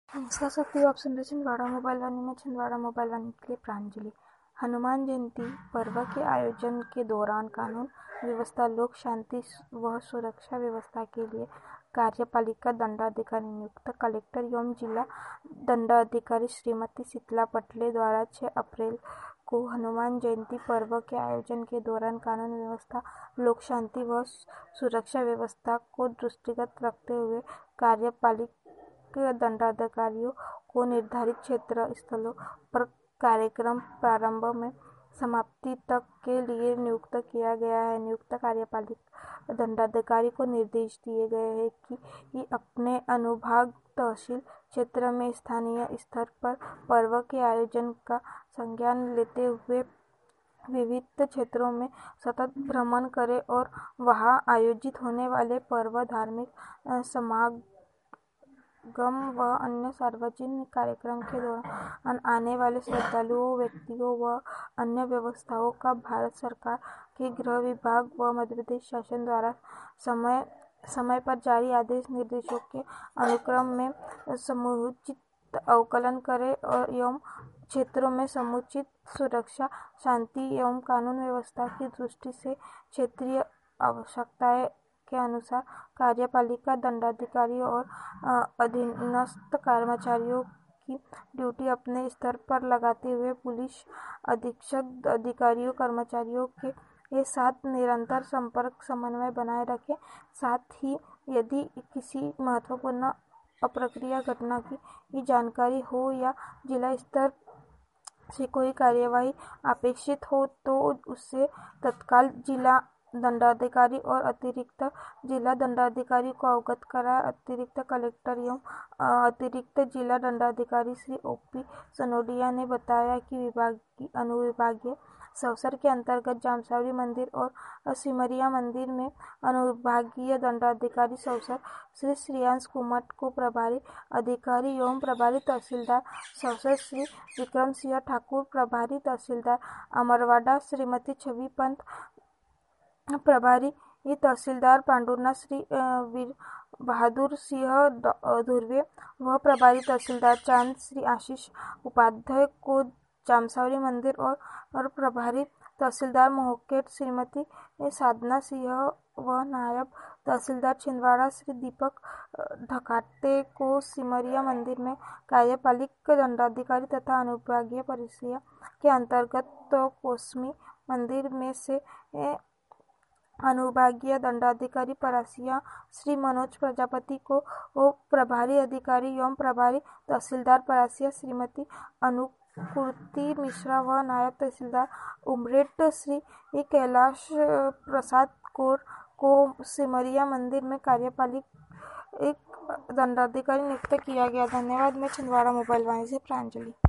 नमस्कार साथियों, आप सुन रहे छिंदवाड़ा मोबाइल वाणी में। छिंदवाड़ा मोबाइल वाणी के लिए प्रांजलि। हनुमान जयंती पर्व के आयोजन के दौरान कानून व्यवस्था, लोक शांति व सुरक्षा व्यवस्था के लिए कार्यपालिका दंडाधिकारी नियुक्त कलेक्टर एवं जिला दंडाधिकारी श्रीमती शीतला पटले द्वारा 6 अप्रैल को हनुमान जयंती पर्व के आयोजन के दौरान कानून व्यवस्था, लोक शांति व सुरक्षा व्यवस्था को दृष्टिगत रखते हुए कार्यपालिका दंडाधिकारियों को निर्धारित क्षेत्र स्थलों पर कार्यक्रम प्रारंभ में समाप्ति तक के लिए नियुक्त किया गया है। नियुक्त कार्यपालिक दंडाधिकारी को निर्देश दिए गए हैं कि अपने अनुभाग तहसील क्षेत्र में स्थानीय स्तर पर पर्व के आयोजन का संज्ञान लेते हुए विविध क्षेत्रों में सतत भ्रमण करें और वहां आयोजित होने वाले पर्व, धार्मिक समागम व अन्य सार्वजनिक कार्यक्रम के दौरान आने वाले श्रद्धालुओं, व्यक्तियों व अन्य व्यवस्थाओं का भारत सरकार के गृह विभाग व मध्य प्रदेश शासन द्वारा समय पर जारी आदेश निर्देशों के अनुक्रम में समुचित अवकलन करें एवं क्षेत्रों में समुचित सुरक्षा, शांति एवं कानून व्यवस्था की दृष्टि से क्षेत्रीय आवश्यकताएं के अनुसार कार्यपालिका दंडाधिकारियों और अधीनस्थ कर्मचारियों की ड्यूटी अपने स्तर पर लगाते हुए पुलिस अधीक्षक अधिकारियों कर्मचारियों के साथ निरंतर संपर्क समन्वय बनाए रखें। साथ ही यदि किसी महत्वपूर्ण अप्रिय घटना की जानकारी हो या जिला स्तर से कोई कार्यवाही अपेक्षित हो तो उससे तत्काल जिला दंडाधिकारी और अतिरिक्त जिला दंडाधिकारी को अवगत कराएं। अतिरिक्त कलेक्टर एवं अतिरिक्त जिला दंडाधिकारी श्री ओपी सनोडिया ने बताया कि अनुविभागीय सवसर के अंतर्गत जामसावली मंदिर और सिमरिया मंदिर में अनुविभागीय दंडाधिकारी सवसर श्री श्रेयांश कुमार को प्रभारी अधिकारी एवं प्रभारी तहसीलदार सवसर श्री विक्रम सिंह ठाकुर, प्रभारी तहसीलदार अमरवाड़ा श्रीमती छवि पंत, प्रभारी तहसीलदार पांडुरना श्री वीर बहादुर सिंह धुर्वे व प्रभारी तहसीलदार चांद श्री आशीष उपाध्याय को जामसावली मंदिर और प्रभारी तहसीलदार महोकेट श्रीमती साधना सिंह व नायब तहसीलदार छिंदवाड़ा श्री दीपक ढकाटे को सिमरिया मंदिर में कार्यपालिक दंडाधिकारी तथा अनुविभागीय परिसर के अंतर्गत कोसमी मंदिर में से अनुविभागीय दंडाधिकारी परासिया श्री मनोज प्रजापति को प्रभारी अधिकारी एवं प्रभारी तहसीलदार परासिया श्रीमती अनुकृति मिश्रा व नायब तहसीलदार उमरेड श्री कैलाश प्रसाद कौर को सिमरिया मंदिर में कार्यपालिक दंडाधिकारी नियुक्त किया गया। धन्यवाद। मैं छिंदवाड़ा मोबाइल वाणी से प्रांजलि।